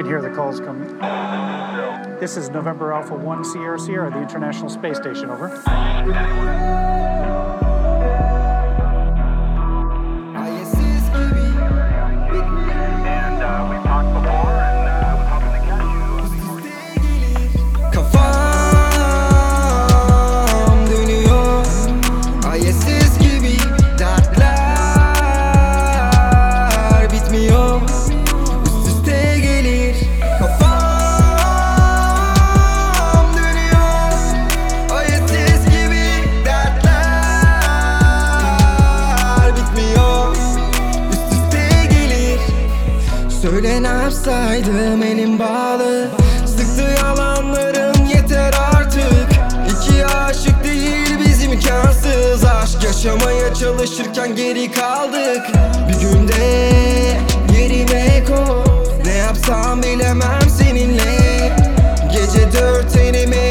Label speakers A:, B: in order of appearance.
A: can hear the calls coming. This is November Alpha 1 Sierra Sierra, the International Space Station, over.
B: Söyle ne yapsaydım, elim bağlı. Sıktı yalanların, yeter artık. İki aşık değil biz, imkansız. Aşk yaşamaya çalışırken geri kaldık. Bir günde yerime koy. Ne yapsam bilemem seninle. Gece 4 tenime